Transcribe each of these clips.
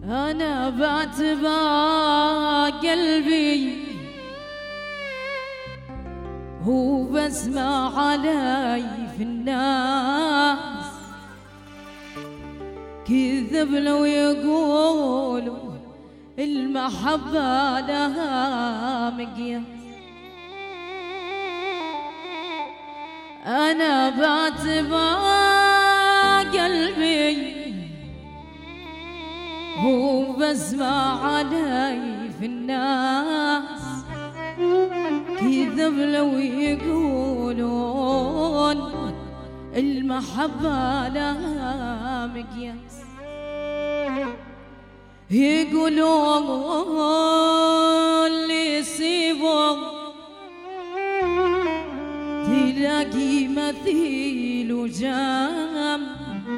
أنا بعتبى قلبي هو بسمع علي في الناس كذب لو يقولوا المحبة لها مقياس. أنا بعتبى قلبي هو بسمع علي في الناس كذب لو يقولون المحبة لها مقياس. يقولون اللي يسيبه تلاقي مثيل جام،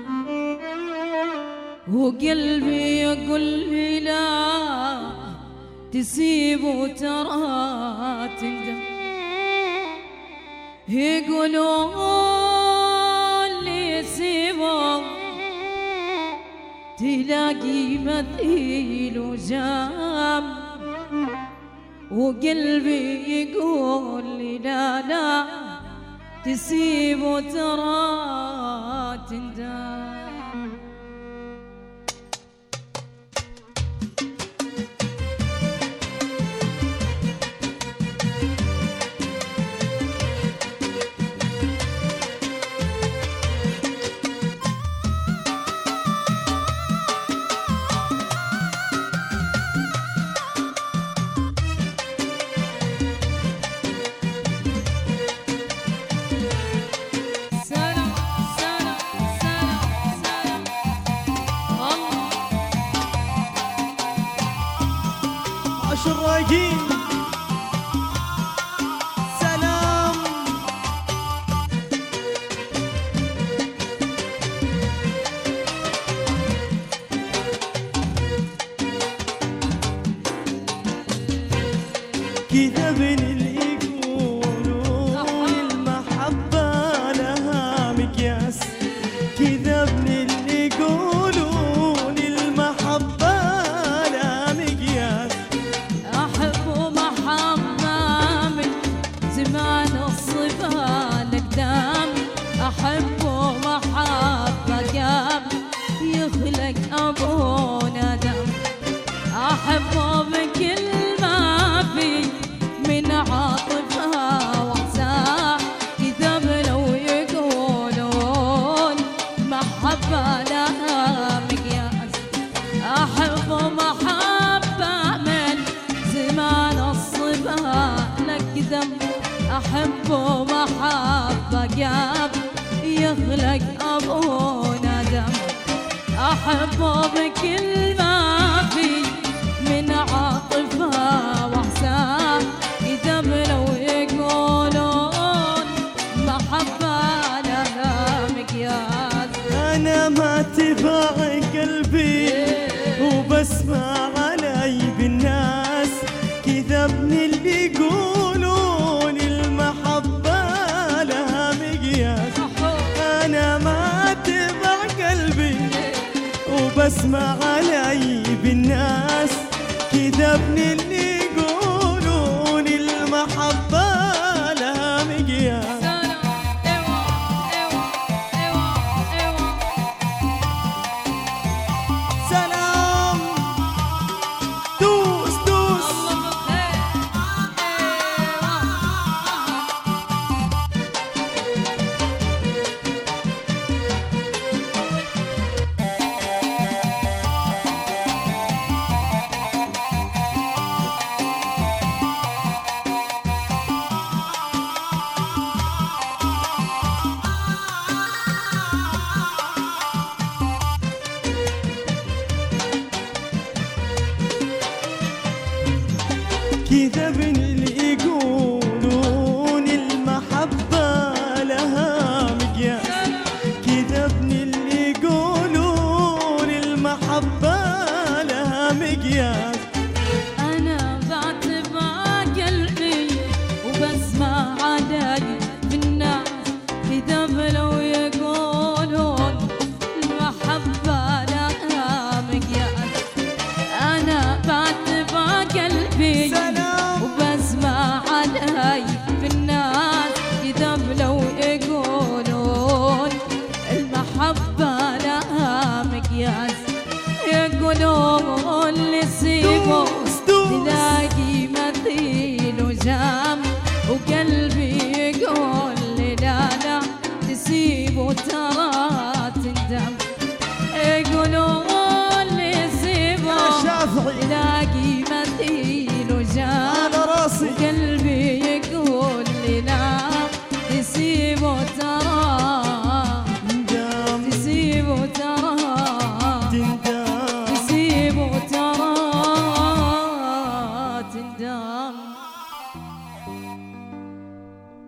وقلبي يقول لي لا تسيبه ترى تندم. يقولون لي يسيبه تلاقي مثيل جام، وقلبي يقول لي لا لا تسيبه ترى تندم. الرايقين سلام. كذب اللي يقولون المحبة لها مقياس، كذب اللي يقولون المحبة لها مقياس. زمان الصبا لقدام أحبه محبة قام يخلق أبونا دم. أحبه بكل ما في من عاطفة وإحساس كذب لو يقولون محبة لها مقياس. أحبه محبة من زمان الصبا لقدام أحبه محبة قام يخلق أبونا دم. أحبه بكل ما في من عاطفة وإحساس كذب لو يقولون محبة لها مقياس. أنا ما تبع قلبي وبسمع علي بالناس كذبني اللي يقولون المحبة لها مقياس. أنا ما تبع قلبي وبسمع علي بالناس كذبني اللي يقولون المحبة لها مقياس. سلام دوس دوس كذب اللي يقول